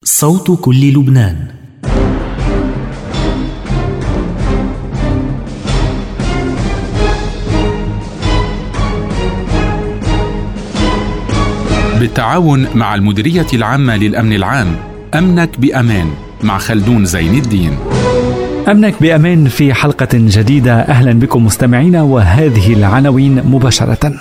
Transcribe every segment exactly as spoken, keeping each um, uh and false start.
صوت كل لبنان. بالتعاون مع المديرية العامة للأمن العام، أمنك بأمان مع خلدون زين الدين. أمنك بأمان في حلقة جديدة. أهلا بكم مستمعينا، وهذه العناوين مباشرة.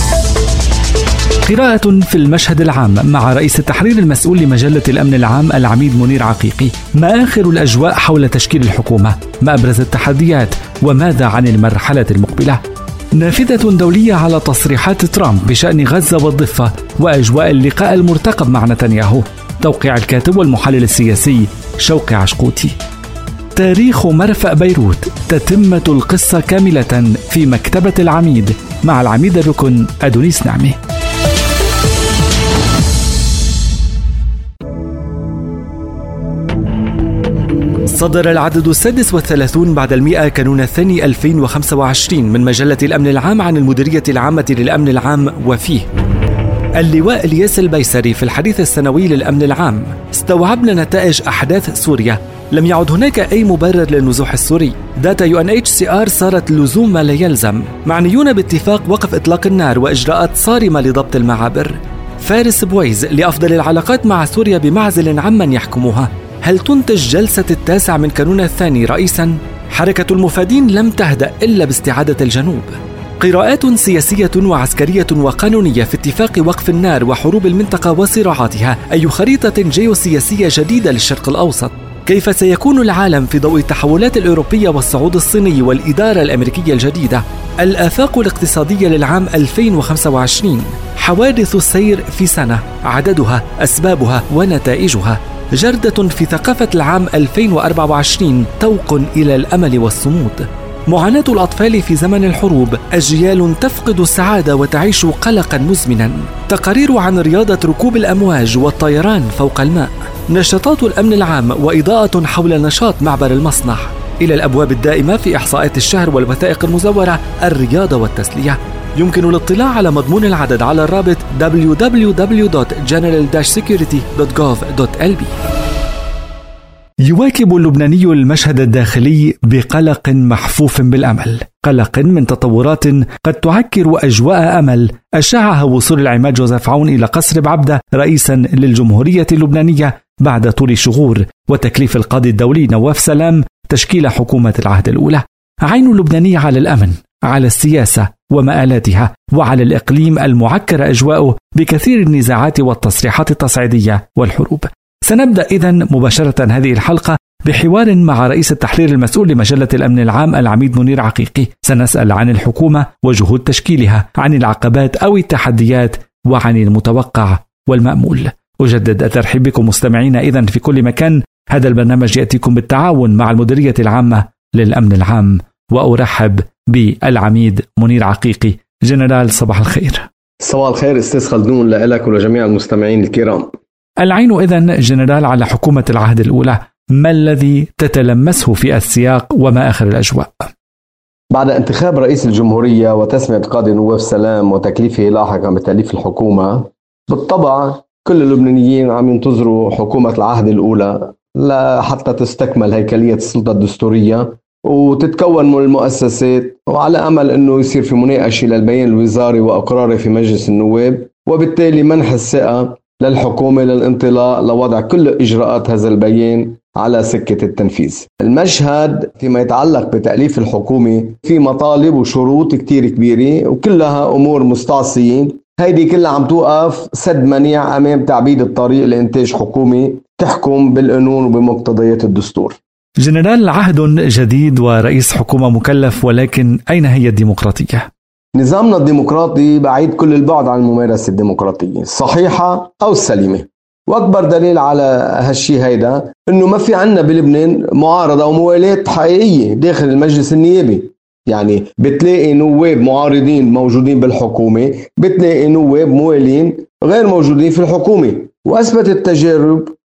قراءة في المشهد العام مع رئيس التحرير المسؤول لمجلة الأمن العام العميد منير عقيقي. ما آخر الأجواء حول تشكيل الحكومة؟ ما أبرز التحديات؟ وماذا عن المرحلة المقبلة؟ نافذة دولية على تصريحات ترامب بشأن غزة والضفة، وأجواء اللقاء المرتقب مع نتنياهو. توقيع الكاتب والمحلل السياسي شوقي عشقوتي. تاريخ مرفأ بيروت، تتمة القصة كاملة في مكتبة العميد مع العميد الركن أدونيس نعمي. صدر العدد السادس والثلاثون بعد المئة كانون الثاني ألفين وخمسة وعشرين من مجلة الأمن العام عن المديرية العامة للأمن العام، وفيه اللواء الياس البيسري في الحديث السنوي للأمن العام. استوعبنا نتائج أحداث سوريا، لم يعد هناك أي مبرر للنزوح السوري. داتا يو إن إتش سي آر صارت لزوم ما لا يلزم. معنيون باتفاق وقف إطلاق النار وإجراءات صارمة لضبط المعابر. فارس بويز لأفضل العلاقات مع سوريا بمعزل عمن يحكمها. هل تنتج جلسة التاسع من كانون الثاني رئيساً؟ حركة المفادين لم تهدأ إلا باستعادة الجنوب. قراءات سياسية وعسكرية وقانونية في اتفاق وقف النار وحروب المنطقة وصراعاتها. أي خريطة جيوسياسية جديدة للشرق الأوسط؟ كيف سيكون العالم في ضوء التحولات الأوروبية والصعود الصيني والإدارة الأمريكية الجديدة؟ الآفاق الاقتصادية للعام ألفين وخمسة وعشرين. حوادث السير في سنة، عددها، أسبابها ونتائجها. جردة في ثقافة العام ألفين وأربعة وعشرين، توق إلى الأمل والصمود. معاناة الأطفال في زمن الحروب، أجيال تفقد السعادة وتعيش قلقا مزمنا. تقارير عن رياضة ركوب الأمواج والطيران فوق الماء. نشاطات الأمن العام وإضاءة حول نشاط معبر المصنع. إلى الأبواب الدائمة في إحصاءات الشهر والوثائق المزورة، الرياضة والتسلية. يمكن الاطلاع على مضمون العدد على الرابط دبليو دبليو دبليو دوت جنرال سيكيورتي دوت جوف دوت إل بي. يواكب اللبناني المشهد الداخلي بقلق محفوف بالأمل، قلق من تطورات قد تعكر أجواء أمل أشاعها وصول العماد جوزيف عون إلى قصر بعبدة رئيسا للجمهورية اللبنانية بعد طول شهور، وتكليف القاضي الدولي نواف سلام تشكيل حكومة العهد الأولى. عين اللبنانية على الأمن، على السياسة ومآلاتها، وعلى الإقليم المعكر أجواؤه بكثير النزاعات والتصريحات التصعيدية والحروب. سنبدأ إذن مباشرة هذه الحلقة بحوار مع رئيس التحرير المسؤول لمجلة الأمن العام العميد منير عقيقي. سنسأل عن الحكومة وجهود تشكيلها، عن العقبات أو التحديات، وعن المتوقع والمأمول. أجدد الترحيب بكم مستمعينا إذن في كل مكان. هذا البرنامج يأتيكم بالتعاون مع المديرية العامة للأمن العام، وأرحب بالعميد منير عقيقي. جنرال، صباح الخير. صباح الخير أستاذ خلدون، لك ولجميع المستمعين الكرام. العين إذن جنرال على حكومة العهد الأولى، ما الذي تتلمسه في السياق وما آخر الأجواء؟ بعد انتخاب رئيس الجمهورية وتسمية قاضي نواف سلام وتكليفه لاحقا بتأليف الحكومة، بالطبع كل اللبنانيين عم ينتظروا حكومة العهد الأولى لحتى تستكمل هيكلية السلطة الدستورية وتتكون من المؤسسات، وعلى أمل أنه يصير في مناقشة للبيان الوزاري وأقراره في مجلس النواب، وبالتالي منح الثقة للحكومة للانطلاق لوضع كل إجراءات هذا البيان على سكة التنفيذ. المشهد فيما يتعلق بتأليف الحكومة في مطالب وشروط كتير كبيرة، وكلها أمور مستعصية. هيدي كلها عم توقف سد منيع أمام تعبيد الطريق لإنتاج حكومة تحكم بالقانون وبمقتضيات الدستور. جنرال، عهد جديد ورئيس حكومة مكلف، ولكن أين هي الديمقراطية؟ نظامنا الديمقراطي بعيد كل البعد عن الممارسة الديمقراطية الصحيحة أو السليمة، وأكبر دليل على هالشي هيدا إنه ما في عنا بلبنان معارضة أو موالات حقيقية داخل المجلس النيابي. يعني بتلاقي نواب معارضين موجودين بالحكومة، بتلاقي نواب موالين غير موجودين في الحكومة. وأثبت التجارب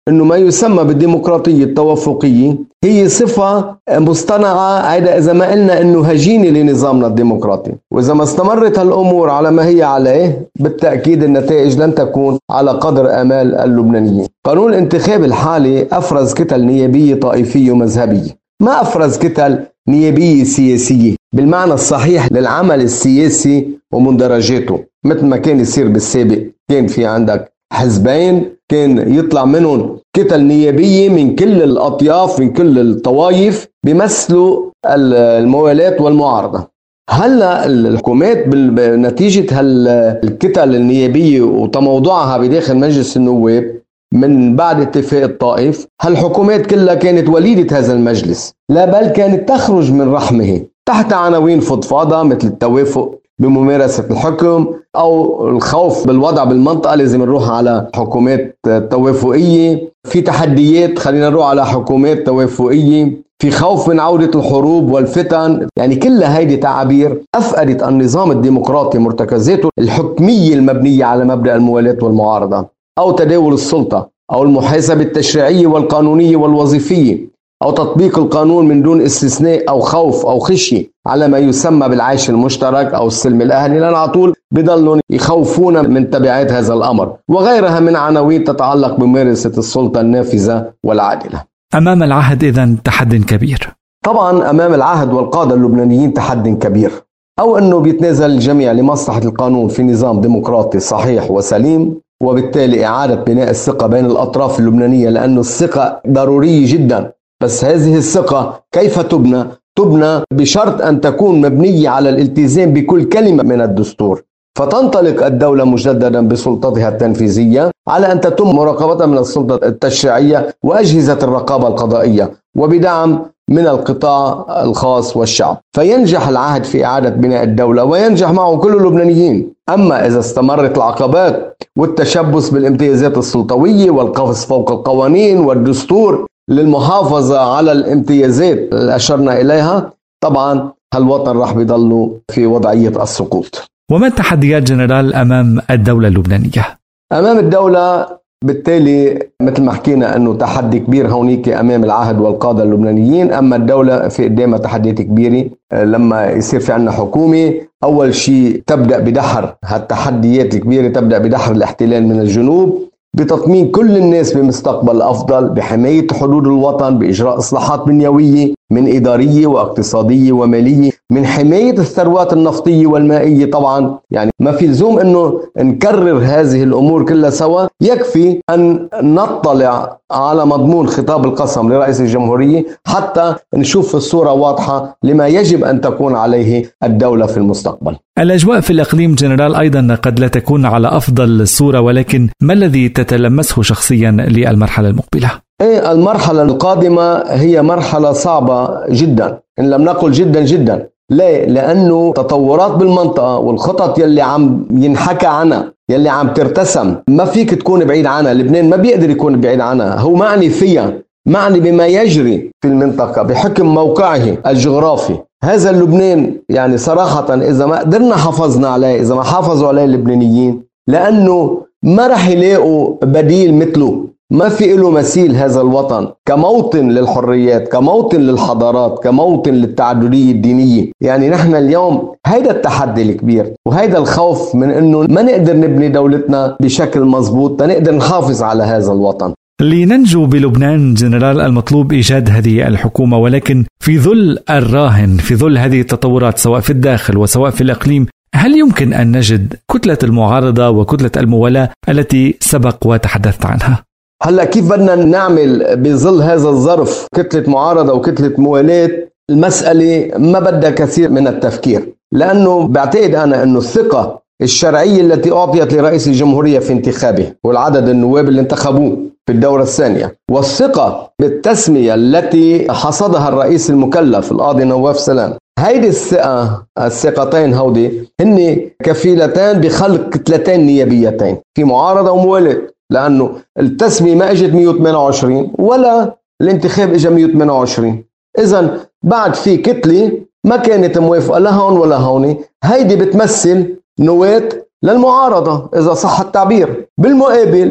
أنه ما يسمى بالديمقراطية التوافقية هي صفة مصطنعة، هيدا إذا ما قلنا أنه هجينة لنظامنا الديمقراطي، وإذا ما استمرت هالأمور على ما هي عليه بالتأكيد النتائج لن تكون على قدر آمال اللبنانيين. قانون الانتخاب الحالي أفرز كتل نيابية طائفية ومذهبية، ما أفرز كتل نيابية سياسية بالمعنى الصحيح للعمل السياسي ومندرجاته، مثل ما كان يصير بالسابق. كان في عندك حزبين كان يطلع منهم كتل نيابية من كل الأطياف من كل الطوائف بيمثلوا الموالات والمعارضة. هلا الحكومات بنتيجة هالكتل النيابية وتموضعها بداخل مجلس النواب من بعد اتفاق الطائف، هالحكومات كلها كانت وليدة هذا المجلس، لا بل كانت تخرج من رحمه تحت عناوين فضفاضة مثل التوافق بممارسة الحكم أو الخوف بالوضع بالمنطقة لازم نروح على حكومات توافقية، في تحديات خلينا نروح على حكومات توافقية، في خوف من عودة الحروب والفتن. يعني كل هيدي تعابير أفقدت النظام الديمقراطي مرتكزاته الحكمية المبنية على مبدأ الموالاة والمعارضة أو تداول السلطة أو المحاسبة التشريعية والقانونية والوظيفية أو تطبيق القانون من دون استثناء أو خوف أو خشية على ما يسمى بالعيش المشترك أو السلم الأهلي، لأن على طول بضلوا يخوفون من تبعات هذا الأمر وغيرها من عناوين تتعلق بممارسة السلطة النافذة والعادلة. أمام العهد إذن تحد كبير. طبعا أمام العهد والقادة اللبنانيين تحد كبير، أو أنه بيتنازل الجميع لمصلحة القانون في نظام ديمقراطي صحيح وسليم، وبالتالي إعادة بناء الثقة بين الأطراف اللبنانية، لأن الثقة ضرورية جدا. بس هذه الثقة كيف تبنى؟ تبنى بشرط أن تكون مبنية على الالتزام بكل كلمة من الدستور، فتنطلق الدولة مجددا بسلطتها التنفيذية على أن تتم مراقبتها من السلطة التشريعية وأجهزة الرقابة القضائية وبدعم من القطاع الخاص والشعب، فينجح العهد في إعادة بناء الدولة وينجح معه كل اللبنانيين. أما إذا استمرت العقبات والتشبث بالامتيازات السلطوية والقفز فوق القوانين والدستور للمحافظة على الامتيازات اللي أشرنا إليها، طبعا هالوطن راح بيضلوا في وضعية السقوط. وما التحديات جنرال أمام الدولة اللبنانية؟ أمام الدولة بالتالي مثل ما حكينا أنه تحدي كبير هونيك أمام العهد والقادة اللبنانيين. أما الدولة في قدامها تحديات كبيرة لما يصير في عنا حكومة. أول شيء تبدأ بدحر هالتحديات الكبيرة، تبدأ بدحر الاحتلال من الجنوب، بتطمين كل الناس بمستقبل أفضل، بحماية حدود الوطن، بإجراء إصلاحات بنيوية من إدارية واقتصادية ومالية، من حماية الثروات النفطية والمائية. طبعا يعني ما في لزوم أنه نكرر هذه الأمور كلها سوا، يكفي أن نطلع على مضمون خطاب القسم لرئيس الجمهورية حتى نشوف الصورة واضحة لما يجب أن تكون عليه الدولة في المستقبل. الأجواء في الإقليم جنرال أيضا قد لا تكون على أفضل صورة، ولكن ما الذي تتلمسه شخصيا للمرحلة المقبلة؟ إيه المرحلة القادمة هي مرحلة صعبة جدا، إن لم نقل جدا جدا. ليه؟ لأنه تطورات بالمنطقة والخطط يلي عم ينحكى عنها يلي عم ترتسم ما فيك تكون بعيد عنها. لبنان ما بيقدر يكون بعيد عنها، هو معني فيها، معني بما يجري في المنطقة بحكم موقعه الجغرافي. هذا اللبنان يعني صراحة إذا ما قدرنا حافظنا عليه، إذا ما حافظوا عليه اللبنانيين، لأنه ما رح يلاقوا بديل مثله، ما في له مثيل هذا الوطن كموطن للحريات، كموطن للحضارات، كموطن للتعددية الدينية. يعني نحن اليوم هيدا التحدي الكبير وهيدا الخوف من أنه ما نقدر نبني دولتنا بشكل مضبوط تنقدر نحافظ على هذا الوطن. لننجو بلبنان جنرال المطلوب إيجاد هذه الحكومة، ولكن في ظل الراهن، في ظل هذه التطورات سواء في الداخل وسواء في الإقليم، هل يمكن أن نجد كتلة المعارضة وكتلة الموالاة التي سبق وتحدثت عنها؟ هلأ كيف بدنا نعمل بظل هذا الظرف كتلة معارضة وكتلة موالاة؟ المسألة ما بدها كثير من التفكير، لأنه بعتقد أنا أنه الثقة الشرعية التي أعطيت لرئيس الجمهورية في انتخابه والعدد النواب اللي انتخبوه في الدورة الثانية، والثقة بالتسمية التي حصدها الرئيس المكلف القاضي نواف سلام، هيدي الثقة الثقتين هودي هن كفيلتان بخلق كتلتين نيابيتين في معارضة وموالاة، لأنه التسمية ما اجت مئة وثمانية وعشرين ولا الانتخاب اجى مئة وثمانية وعشرين. إذن بعد في كتلة ما كانت موافقة لا هون ولا هون، هيدي بتمثل نواة للمعارضة إذا صح التعبير. بالمقابل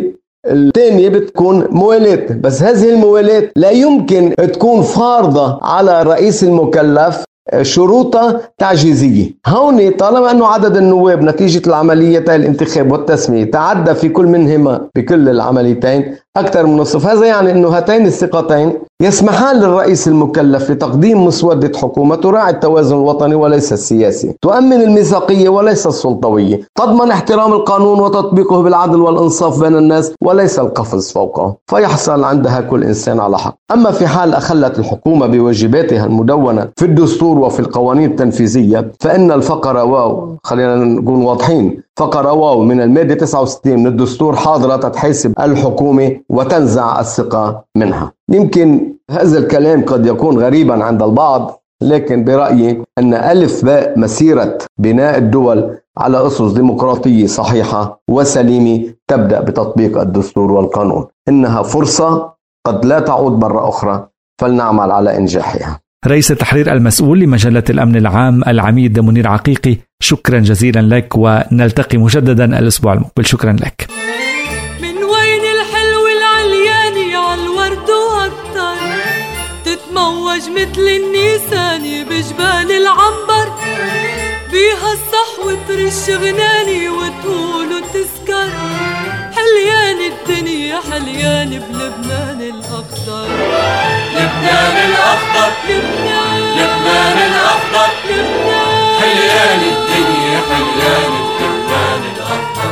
الثانية بتكون موالاة، بس هذه الموالاة لا يمكن تكون فارضة على الرئيس المكلف شروطها تعجيزية. هون طالما أنه عدد النواب نتيجة العمليتين الانتخاب والتسمية تعدى في كل منهما بكل العمليتين أكثر من نصف، هذا يعني أنه هاتين الثقتين يسمحان للرئيس المكلف لتقديم مسودة حكومة تراعي التوازن الوطني وليس السياسي، تؤمن الميثاقية وليس السلطوية، تضمن احترام القانون وتطبيقه بالعدل والإنصاف بين الناس وليس القفز فوقه، فيحصل عندها كل إنسان على حق. أما في حال أخلت الحكومة بواجباتها المدونة في الدستور وفي القوانين التنفيذية فإن الفقرة واو، خلينا نكون واضحين، فقرة واو من المادة تسعة وستين من الدستور حاضرة تتحاسب الحكومة وتنزع الثقة منها. يمكن هذا الكلام قد يكون غريبا عند البعض، لكن برأيي أن ألف باء مسيرة بناء الدول على أسس ديمقراطية صحيحة وسليمة تبدأ بتطبيق الدستور والقانون. إنها فرصة قد لا تعود مرة أخرى، فلنعمل على إنجاحها. رئيس التحرير المسؤول لمجلة الأمن العام العميد منير عقيقي، شكرا جزيلا لك، ونلتقي مجددا الأسبوع المقبل. شكرا لك. من وين الحلو العلياني عالورد وأكتر، تتموج مثل النيساني بجبال العنبر، بيها الصحوة ترش غناني وتقول وتسكر، حليان الدنيا حليان بلبنان الأخضر. لبنان الأخضر، لبنان لبنان الأخضر، لبنان حليان الدنيا حليان بلبنان الأخضر.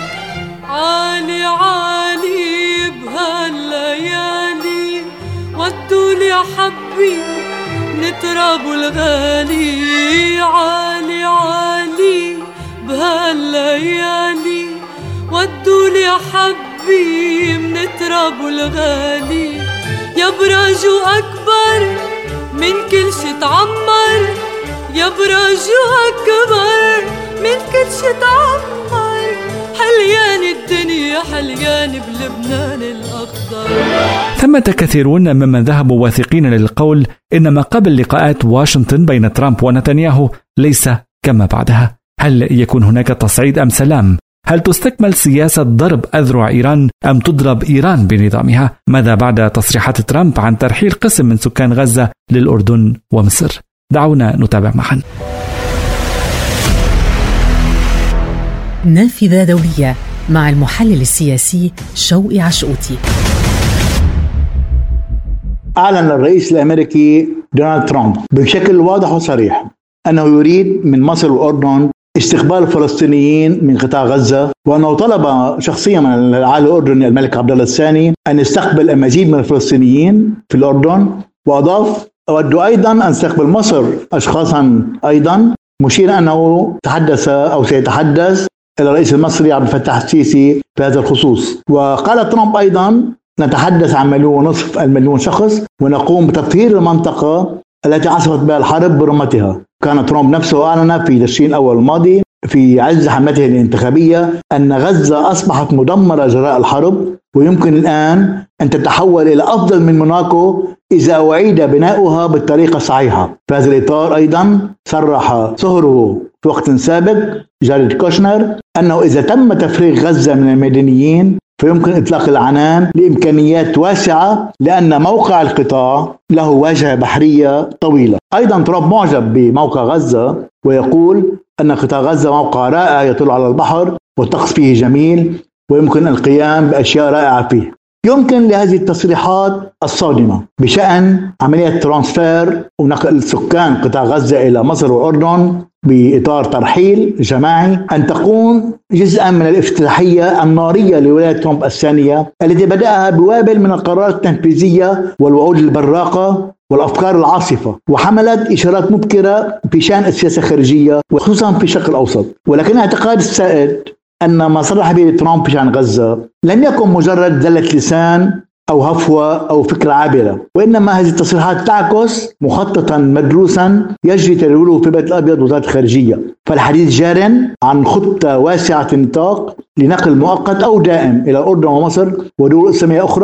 عالي عالي بهالليالي ودولي حبي نتراب الغالي، عالي عالي بهالليالي ودولي حبي منتراب الغالي، يا براجو أكبر من كل شي تعمر، يا براجو أكبر من كل شي تعمر، حليان الدنيا حليان بلبنان الأخضر. ثمة كثيرون ممن ذهبوا واثقين للقول إن ما قبل لقاءات واشنطن بين ترامب ونتنياهو ليس كما بعدها. هل يكون هناك تصعيد أم سلام؟ هل تستكمل سياسة ضرب أذرع إيران أم تضرب إيران بنظامها؟ ماذا بعد تصريحات ترامب عن ترحيل قسم من سكان غزة للأردن ومصر؟ دعونا نتابع معا. نافذة دولية مع المحلل السياسي شوقي عشقوتي. أعلن الرئيس الأمريكي دونالد ترامب بشكل واضح وصريح أنه يريد من مصر والأردن استقبال الفلسطينيين من قطاع غزة، وأنه طلب شخصيا من العالي الأردني الملك عبد الله الثاني أن يستقبل المزيد من الفلسطينيين في الأردن، وأضاف: أود أيضا أن تستقبل مصر أشخاصا أيضا، مشيرا أنه تحدث أو سيتحدث إلى الرئيس المصري عبد الفتاح السيسي في هذا الخصوص. وقال ترامب أيضا: نتحدث عن مليون ونصف المليون شخص ونقوم بتطهير المنطقة التي عصفت بها الحرب برمتها. كان ترامب نفسه أعلن في تشرين الأول الماضي في عز حملته الانتخابية أن غزة أصبحت مدمرة جراء الحرب، ويمكن الآن أن تتحول إلى أفضل من موناكو إذا أعيد بناؤها بالطريقة الصحيحة. في هذا الإطار أيضا صرح صهره في وقت سابق جاريد كوشنر أنه إذا تم تفريغ غزة من المدنيين فيمكن إطلاق العنان لإمكانيات واسعة، لأن موقع القطاع له واجهة بحرية طويلة. أيضا ترامب معجب بموقع غزة ويقول أن قطاع غزة موقع رائع يطل على البحر والطقس فيه جميل ويمكن القيام بأشياء رائعة فيه. يمكن لهذه التصريحات الصادمة بشأن عملية ترانسفير ونقل سكان قطاع غزة إلى مصر والأردن بإطار ترحيل جماعي أن تكون جزءا من الافتتاحية النارية لولاية ترامب الثانية التي بدأها بوابل من القرارات التنفيذية والوعود البراقة والأفكار العاصفة، وحملت إشارات مبكرة في شأن السياسة الخارجية وخصوصا في الشرق الأوسط. ولكن اعتقاد السائد أن ما صرح به ترامب في شأن غزة لم يكن مجرد زلة لسان أو هفوة أو فكرة عابرة، وإنما هذه التصريحات تعكس مخططا مدروسا يجري تداوله في البيت الأبيض وزارة الخارجية. فالحديث جار عن خطة واسعة النطاق لنقل مؤقت أو دائم إلى الأردن ومصر ودول إسلامية أخرى،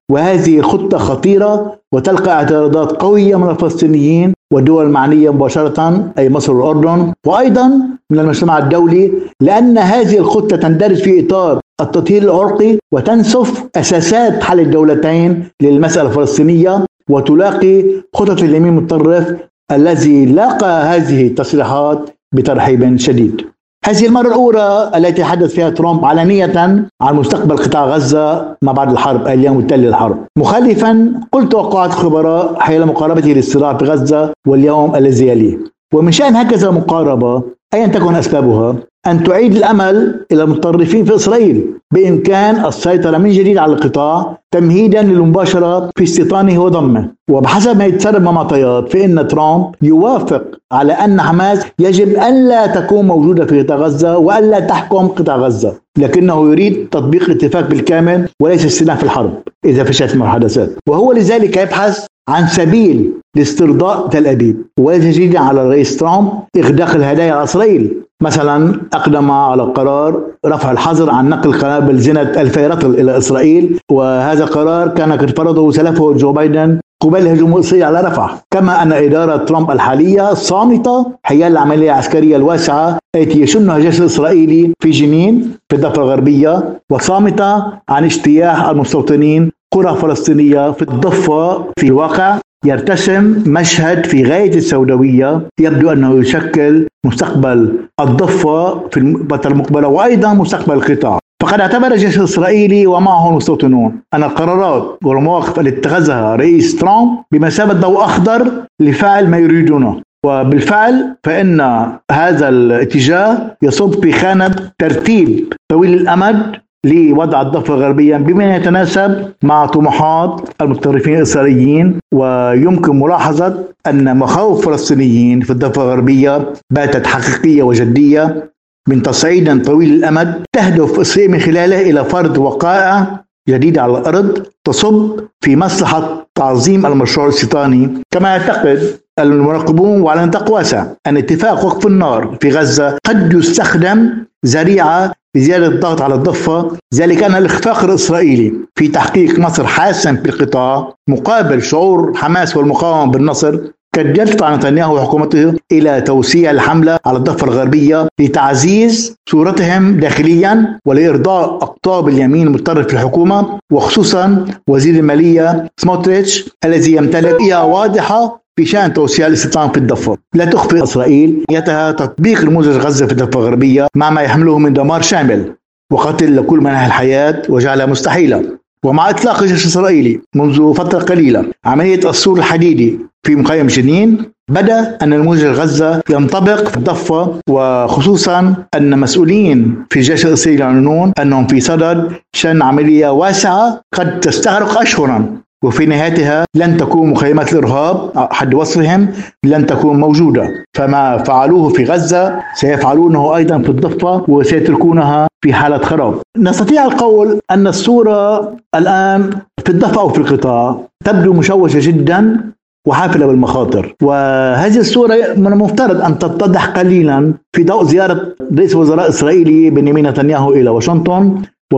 وهذه خطة خطيرة وتلقى اعتراضات قوية من الفلسطينيين والدول المعنية مباشرة أي مصر والأردن، وأيضا من المجتمع الدولي، لأن هذه الخطة تندرج في إطار التطهير العرقي وتنسف أساسات حل الدولتين للمسألة الفلسطينية، وتلاقي خطط اليمين المتطرف الذي لاقى هذه التصريحات بترحيب شديد. هذه المرة الأولى التي تحدث فيها ترامب علنية عن مستقبل قطاع غزة ما بعد الحرب، اليوم التالي للحرب، مخالفا كل توقعات الخبراء حول مقاربته للصراع في غزة واليوم الذي يليه. ومن شأن هكذا مقاربة أيا تكن أسبابها أن تعيد الأمل إلى المتطرفين في إسرائيل بإمكان السيطرة من جديد على القطاع تمهيدا للمباشرة في استيطانه وضمه. وبحسب ما يتسرب من معطيات فإن ترامب يوافق على أن حماس يجب ألا تكون موجودة في قطاع غزة وألا تحكم قطاع غزة، لكنه يريد تطبيق الاتفاق بالكامل وليس استئناف الحرب إذا فشلت المحادثات، وهو لذلك يبحث عن سبيل لاسترضاء تل أبيب. وليس جديدا على الرئيس ترامب إغداق الهدايا على إسرائيل، مثلا أقدم على قرار رفع الحظر عن نقل قنابل زنة ألفي رطل إلى إسرائيل، وهذا القرار كان قد فرضه سلفه جو بايدن قبل الهجوم الإسرائيلي على رفح. كما أن إدارة ترامب الحالية صامتة حيال العملية العسكرية الواسعة التي يشنها الجيش الإسرائيلي في جنين في الضفة الغربية، وصامتة عن اجتياح المستوطنين قرى فلسطينية في الضفة. في الواقع يرتسم مشهد في غاية السوداوية يبدو أنه يشكل مستقبل الضفة في الفترة المقبلة وأيضا مستقبل القطاع. فقد اعتبر الجيش الإسرائيلي ومعه المستوطنون أن القرارات والمواقف التي اتخذها رئيس ترامب بمثابة ضوء أخضر لفعل ما يريدونه، وبالفعل فإن هذا الاتجاه يصب في خانة ترتيب طويل الأمد لوضع الضفة الغربية بما يتناسب مع طموحات المتطرفين الإسرائيليين. ويمكن ملاحظة أن مخاوف الفلسطينيين في الضفة الغربية باتت حقيقية وجدية من تصعيد طويل الأمد تهدف إسرائيل من خلاله إلى فرض وقائع جديدة على الأرض تصب في مصلحة تعظيم المشروع الاستيطاني. كما يعتقد المراقبون وعلى نطاق واسع أن اتفاق وقف النار في غزة قد يستخدم ذريعة لزيادة الضغط على الضفة، ذلك أن الإخفاق الإسرائيلي في تحقيق نصر حاسم في القطاع مقابل شعور حماس والمقاومة بالنصر قد يدفع نتنياهو وحكومته إلى توسيع الحملة على الضفة الغربية لتعزيز صورتهم داخليا ولإرضاء أقطاب اليمين المتطرف في الحكومة، وخصوصا وزير المالية سموتريتش الذي يمتلك رؤية واضحة في شأن توسيع الاستيطان في الضفة. لا تخفي إسرائيل نيتها تطبيق نموذج غزة في الضفة الغربية مع ما يحمله من دمار شامل وقتل لكل مناحي الحياة وجعلها مستحيلة. ومع إطلاق الجيش الإسرائيلي منذ فترة قليلة عملية السور الحديدي في مخيم جنين، بدأ أن نموذج غزة ينطبق في الضفة، وخصوصا أن مسؤولين في الجيش الإسرائيلي يعلنون أنهم في صدد شن عملية واسعة قد تستغرق أشهرا وفي نهايتها لن تكون مخيمات الإرهاب حد وصفهم لن تكون موجودة. فما فعلوه في غزة سيفعلونه أيضا في الضفة وسيتركونها في حالة خراب. نستطيع القول أن الصورة الآن في الضفة أو في القطاع تبدو مشوشة جدا وحافلة بالمخاطر، وهذه الصورة من المفترض أن تتضح قليلا في ضوء زيارة رئيس وزراء إسرائيلي بنيامين نتنياهو إلى واشنطن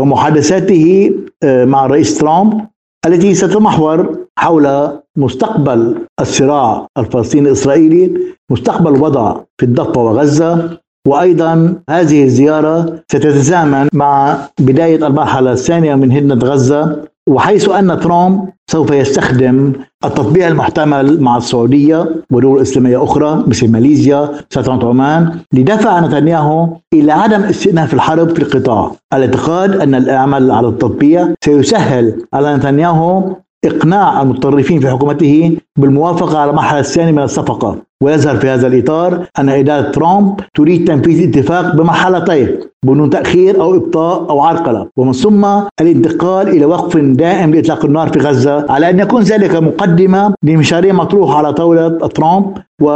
ومحادثاته مع الرئيس ترامب التي ستتمحور حول مستقبل الصراع الفلسطيني الإسرائيلي، مستقبل الوضع في الضفة وغزة. وأيضا هذه الزيارة ستتزامن مع بداية المرحلة الثانية من هدنة غزة، وحيث أن ترامب سوف يستخدم التطبيع المحتمل مع السعودية ودول إسلامية أخرى مثل ماليزيا سلطنة عمان لدفع نتنياهو إلى عدم استئناف الحرب في القطاع. الاعتقاد أن العمل على التطبيع سيسهل على نتنياهو إقناع المتطرفين في حكومته بالموافقة على المرحلة الثانية من الصفقة. ويظهر في هذا الإطار أن إدارة ترامب تريد تنفيذ اتفاق بمرحلتين بدون تأخير أو إبطاء أو عرقلة، ومن ثم الانتقال إلى وقف دائم لإطلاق النار في غزة، على أن يكون ذلك مقدمة لمشاريع مطروحة على طاولة ترامب،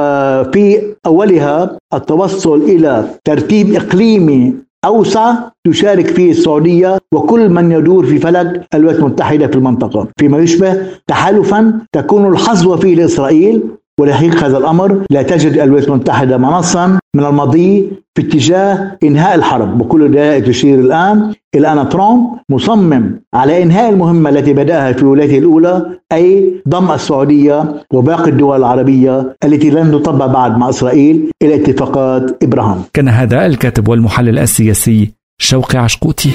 وفي أولها التوصل إلى ترتيب إقليمي أوسع تشارك فيه السعودية وكل من يدور في فلك الولايات المتحدة في المنطقة، فيما يشبه تحالفا تكون الحظوة فيه لإسرائيل ولتحقيق هذا الأمر لا تجد الولايات المتحدة منصا من المضي في اتجاه إنهاء الحرب، وكل ذلك تشير الآن إلى أن ترامب مصمم على إنهاء المهمة التي بدأها في ولايته الأولى، أي ضم السعودية وباقي الدول العربية التي لن تطبق بعد مع إسرائيل إلى اتفاقات إبراهام. كان هذا الكاتب والمحلل السياسي شوقي عشقوتي.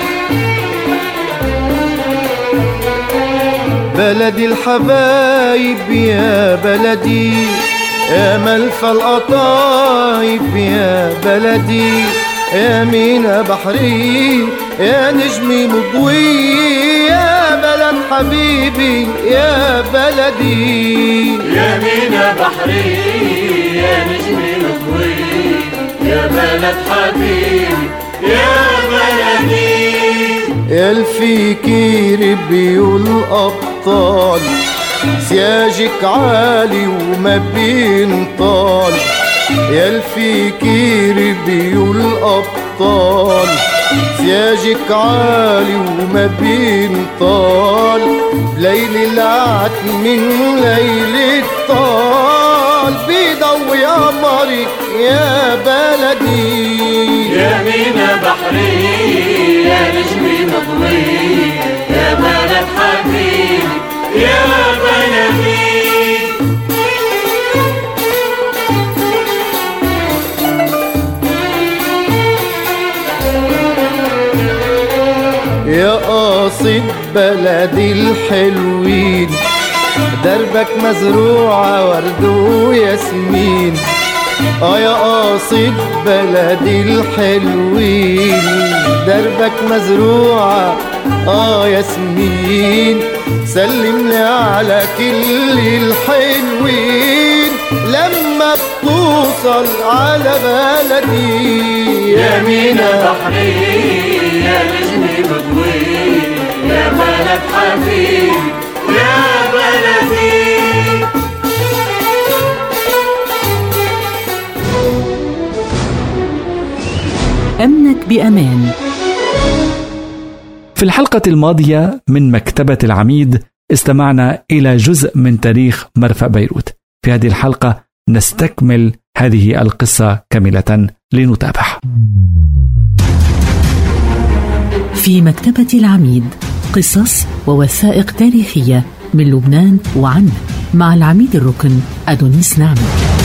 بلدي الحبايب يا بلدي، يا ملف القطايف يا بلدي، يا مينا بحري يا نجمي مضوي، يا بلد حبيبي يا بلدي، يا مينا بحري يا نجمي مضوي، يا بلد حبيبي يا بلدي. يلفيكي ربي والأبطال، سياجك عالي وما بينطال، يلفيكي ربي والأبطال، سياجك عالي وما بينطال، ليل العتم من ليل الطال، بيضوي قمرك يا بلدي، يا مينا بحري يا نجمي مضوي، يا بلد حبيبي يا بلدي. يا قاصد بلدي الحلوين، دربك مزروعة ورد وياسمين، اه يا قاصد بلدي الحلوين، دربك مزروعة اه ياسمين، سلم لي على كل الحلوين لما بتوصل على بلدي، يا مينا بحري يا نجمي مضوي، يا بلد حبيبي يا بلدي. أمنك بأمان. في الحلقة الماضية من مكتبة العميد استمعنا إلى جزء من تاريخ مرفأ بيروت. في هذه الحلقة نستكمل هذه القصة كاملة، لنتابع. في مكتبة العميد قصص ووثائق تاريخية من لبنان وعنه، مع العميد الركن أدونيس نعمة.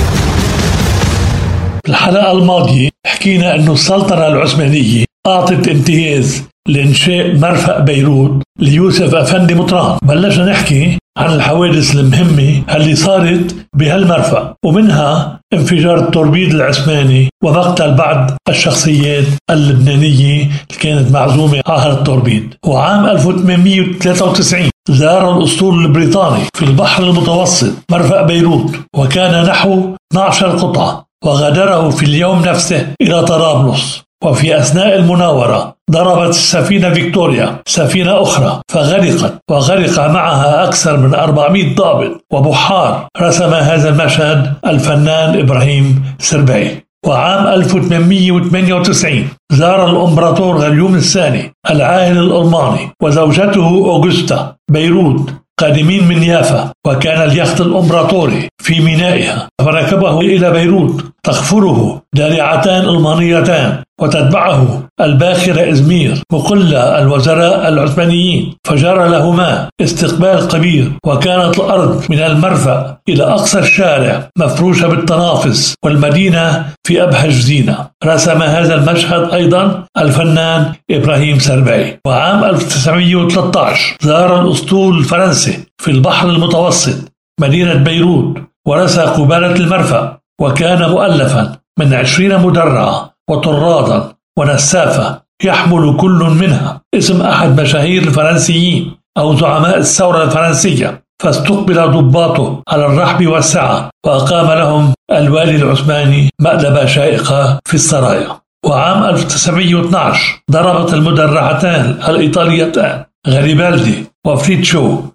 في الحلقة الماضية حكينا أنه السلطنة العثمانية أعطت امتياز لإنشاء مرفأ بيروت ليوسف أفندي مطران. بلشنا نحكي عن الحوادث المهمة اللي صارت بهالمرفأ، ومنها انفجار التوربيد العثماني ومقتل بعض الشخصيات اللبنانية اللي كانت معزومة على هالتوربيد. وعام ألف وثمانمئة وثلاثة وتسعين زار الأسطول البريطاني في البحر المتوسط مرفأ بيروت، وكان نحو اثنتي عشرة قطعة، وغادره في اليوم نفسه إلى طرابلس. وفي أثناء المناورة ضربت السفينة فيكتوريا سفينة أخرى فغرقت، وغرق معها أكثر من أربعمئة ضابط وبحار. رسم هذا المشهد الفنان إبراهيم سربعي. وعام ألف وثمانمئة وثمانية وتسعين زار الإمبراطور غليوم الثاني العاهل الألماني وزوجته أوغستا بيروت قادمين من يافا، وكان اليخت الإمبراطوري في مينائها، فركبه إلى بيروت تغفره دارعتان ألمانيتان وتتبعه الباخرة إزمير وكل الوزراء العثمانيين، فجرى لهما استقبال كبير. وكانت الأرض من المرفأ إلى أقصى الشارع مفروشة بالتنافس، والمدينة في أبهج زينة. رسم هذا المشهد أيضا الفنان إبراهيم سربعي. وعام ألف وتسعمئة وثلاثة عشر زار الأسطول الفرنسي في البحر المتوسط مدينة بيروت ورسى قبالة المرفأ، وكان مؤلفا من عشرين مدرعة وطرادا ونسافة، يحمل كل منها اسم أحد مشاهير الفرنسيين أو زعماء الثورة الفرنسية. فاستقبل ضباطه على الرحب والسعة، وأقام لهم الوالي العثماني مأدبة شائقة في السرايا. وعام ألف وتسعمئة واثني عشر ضربت المدرعتان الإيطاليتان غاريبالدي وفريتشو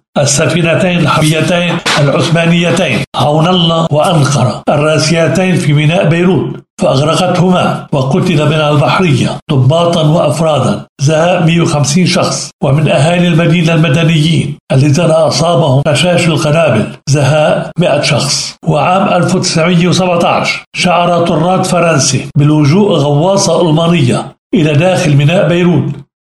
السفينتين الحربيتين العثمانيتين عون الله وأنقرة الراسيتين في ميناء بيروت فأغرقتهما، وقتل من البحرية ضباطا وأفرادا زهاء مئة وخمسين شخص، ومن أهالي المدينة المدنيين الذين أصابهم رشاش القنابل زهاء مئة شخص. وعام ألف وتسعمئة وسبعة عشر شعر طراد فرنسي بلجوء غواصة ألمانية إلى داخل ميناء بيروت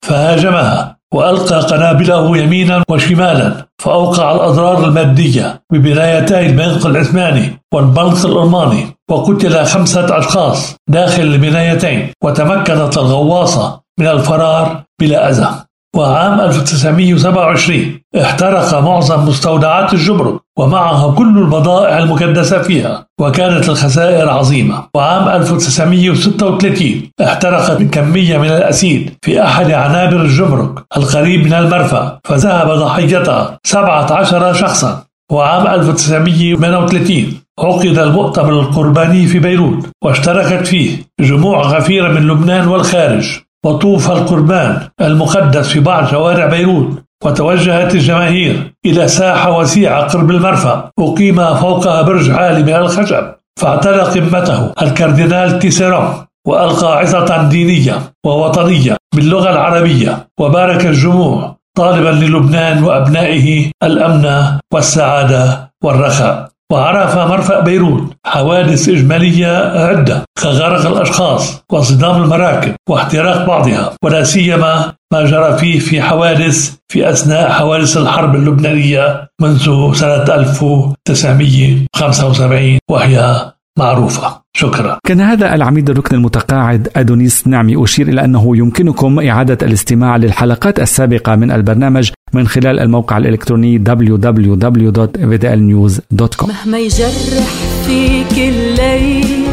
فهاجمها وألقى قنابله يمينا وشمالا، فأوقع الأضرار المادية ببنايتي البنك العثماني والبنك الألماني، وقتل خمسة أشخاص داخل البنايتين، وتمكنت الغواصة من الفرار بلا أذى. وعام ألف وتسعمئة وسبعة وعشرين احترق معظم مستودعات الجمرك ومعها كل البضائع المكدسة فيها، وكانت الخسائر عظيمة. وعام ألف وتسعمئة وستة وثلاثين احترقت كمية من الأسيد في أحد عنابر الجمرك القريب من المرفأ، فذهب ضحيتها سبعة عشر شخصا. وعام ألف وتسعمئة وثمانية وثلاثين عقد المؤتمر القرباني في بيروت، واشتركت فيه جموع غفيرة من لبنان والخارج، وطوف القربان المقدس في بعض شوارع بيروت، وتوجهت الجماهير إلى ساحة وسيعة قرب المرفأ أقيم فوقها برج عالي من الخشب، فاعتلى قمته الكاردينال تيسيرون وألقى عظة دينية ووطنية باللغة العربية، وبارك الجموع طالبا للبنان وأبنائه الأمن والسعادة والرخاء. وعرف مرفأ بيروت حوادث إجمالية عدة كغرق الأشخاص واصطدام المراكب واحتراق بعضها، ولا سيما ما جرى فيه في حوادث في أثناء حوادث الحرب اللبنانية منذ سنة ألف وتسعمئة وخمسة وسبعين وهي معروفة. شكرا. كان هذا العميد الركن المتقاعد أدونيس نعمي. أشير إلى أنه يمكنكم إعادة الاستماع للحلقات السابقة من البرنامج من خلال الموقع الإلكتروني دبليو دبليو دبليو دوت في دي إل نيوز دوت كوم. مهما يجرح فيك الليل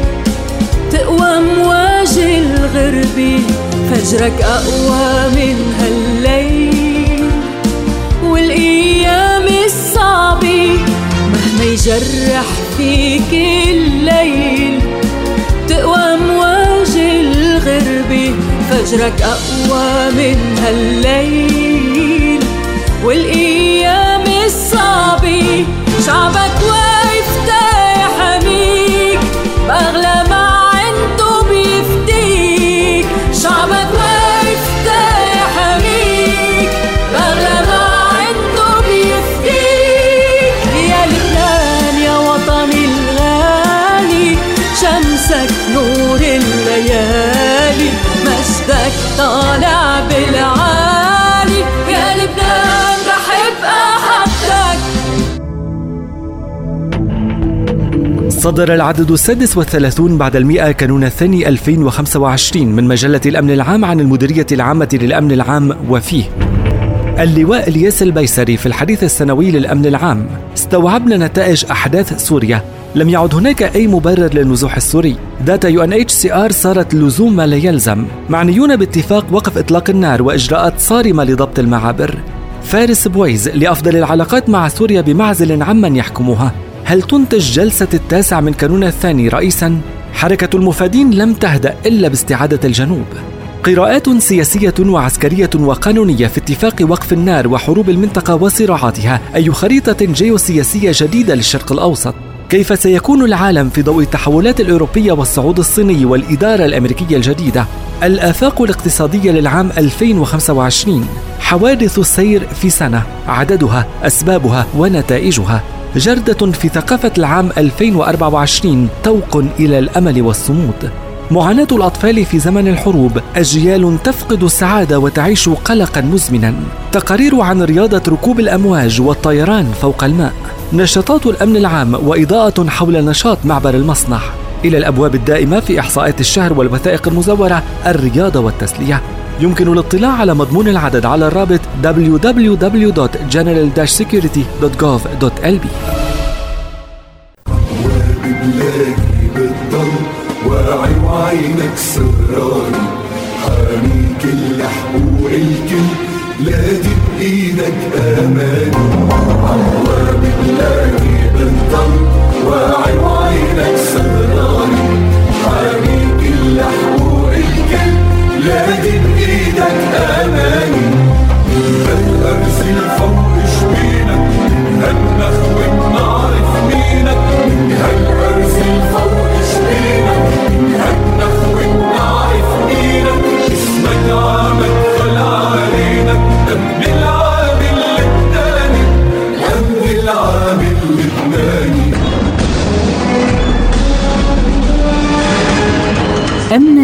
تقوى مواج الغربي، فجرك أقوى من هالليل والأيام الصعبة. مهما يجرح فيك الليل تقوى مواج الغربي، فجرك أقوى من هالليل والأيام الصعبة. شعبك واقف تحميك بأغلى ما عنده بيفديك، شعبك واقف تحميك بأغلى ما عنده بيفديك. يا لبنان يا وطني الغالي، شمسك نور الليالي، مجدك طالع بالعالي. يا لبنان بحب أحبك. صدر العدد السادس والثلاثون بعد المئة كانون الثاني ألفين وخمسة وعشرين من مجلة الأمن العام عن المديرية العامة للأمن العام، وفيه اللواء الياس البيسري في الحديث السنوي للأمن العام: استوعبنا نتائج أحداث سوريا، لم يعد هناك أي مبرر للنزوح السوري. داتا يو إن إتش سي آر صارت لزوم ما لا يلزم، معنيون باتفاق وقف إطلاق النار وإجراءات صارمة لضبط المعابر. فارس بويز: لأفضل العلاقات مع سوريا بمعزل عمن يحكمها. هل تنتج جلسة التاسع من كانون الثاني رئيساً؟ حركة المفادين لم تهدأ إلا باستعادة الجنوب. قراءات سياسية وعسكرية وقانونية في اتفاق وقف النار وحروب المنطقة وصراعاتها، أي خريطة جيوسياسية جديدة للشرق الأوسط. كيف سيكون العالم في ضوء التحولات الأوروبية والصعود الصيني والإدارة الأمريكية الجديدة؟ الآفاق الاقتصادية للعام ألفين وخمسة وعشرين. حوادث السير في سنة، عددها، أسبابها ونتائجها. جردة في ثقافة العام ألفين وأربعة وعشرين، توق إلى الأمل والصمود. معاناة الأطفال في زمن الحروب، أجيال تفقد السعادة وتعيش قلقا مزمنا. تقارير عن رياضة ركوب الأمواج والطيران فوق الماء. نشاطات الأمن العام وإضاءة حول نشاط معبر المصنع. إلى الأبواب الدائمة في إحصاءات الشهر والوثائق المزورة، الرياضة والتسلية. يمكن الاطلاع على مضمون العدد على الرابط دبليو دبليو دبليو دوت جنرال سيكيورتي دوت جوف دوت إل بي. واعي وعينك سهراني، حامي كل حقوق الكل، لادي بإيدك أماني. عواب بلاقي بنضل، واعي وعينك سهراني، حامي كل حقوق الكل، لادي بإيدك أماني. بالأرز الفوق شوي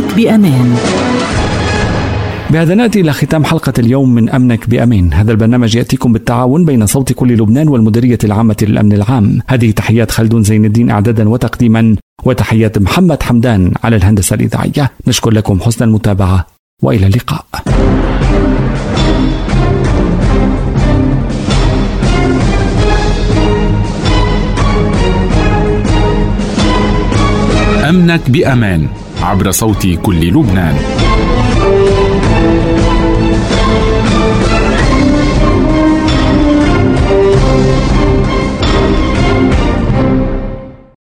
بأمان. بهذا نأتي إلى ختام حلقة اليوم من أمنك بأمان. هذا البرنامج يأتيكم بالتعاون بين صوت كل لبنان والمديرية العامة للأمن العام. هذه تحيات خلدون زين الدين إعدادا وتقديما، وتحيات محمد حمدان على الهندسة الإذاعية. نشكر لكم حسن المتابعة وإلى اللقاء. أمنك بأمان عبر صوت كل لبنان.